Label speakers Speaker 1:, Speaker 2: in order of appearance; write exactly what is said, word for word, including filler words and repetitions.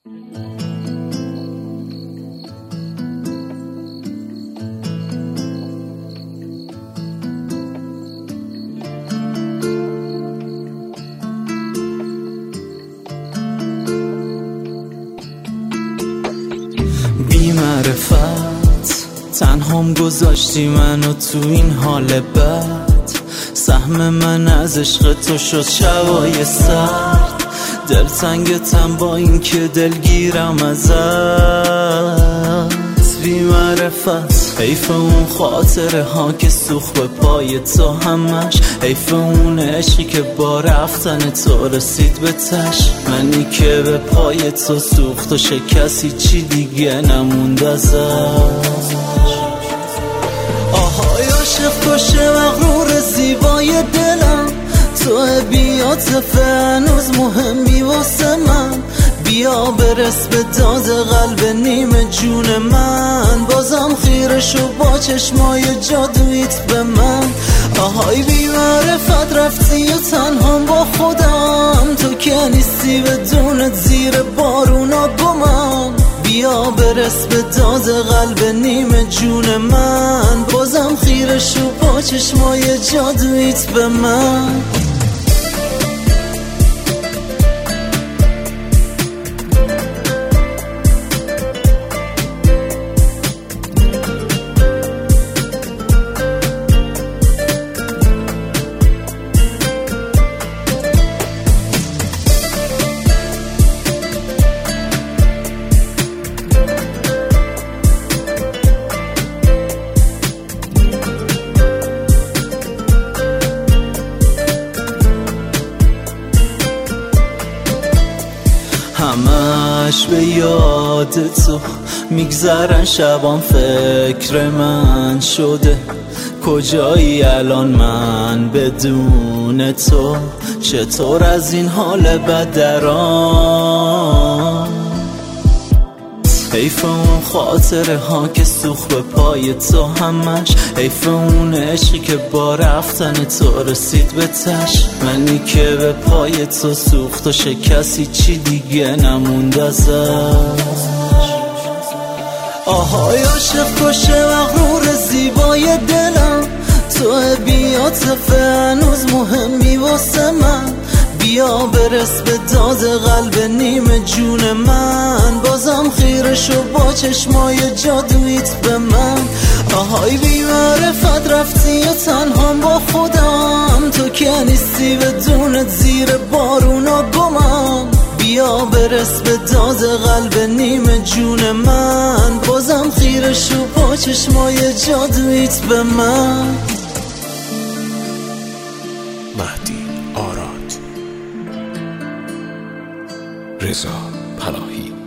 Speaker 1: بی معرفت تنهام گذاشتی منو تو این حال بد. سهم من از عشق تو شد شبای سرد. دلتنگتم با این که دلگیرم ازت. بی معرفت حیف اون خاطره ها که سوخت به پای تو همش. حیف اون عشقی که با رفتن تو رسید به تش. منی که به پای تو سوخت و شکستی چی دیگه نموند ازش. آهای عاشق کشه مغرور زیبای دلم. تو بی‌عاطفه هنوز مهمی واسه من. بیا برس به داد قلب نیمه جون من. بازم خیره شو با چشمای جادویت به من. آهای بی معرفت رفتی و تنهام با خودم. تو که نیستی بدونت زیر بارونا گمم. بیا برس به داد قلب نیمه جون من. بازم خیره شو با چشمای جادویت به من. همش به یاد تو میگذرن شبام فکر من شده. کجایی الان من بدون تو؟ چطور از این حال بد درام؟ حیف اون خاطره ها که سوخت به پای تو همش. حیف اون عشقی که با رفتن تو رسید به تش. منی که به پای تو سوخت و شکستی چی دیگه نموند ازش. آهای عاشق کشه مغرور زیبای دلم. تو بی‌عاطفه هنوز مهمی واسه من. بیا برس به داد قلب نیمه جون من. بازم خیره شو با چشمای جادویت به من. آهای بی معرفت رفتی و تنهام با خودم. تو که نیستی بدونت زیر بارونا گمم. بیا برس به داد قلب نیمه جون من. بازم خیره شو با چشمای جادویت به من.
Speaker 2: مهدی آراد، رضا پناهی.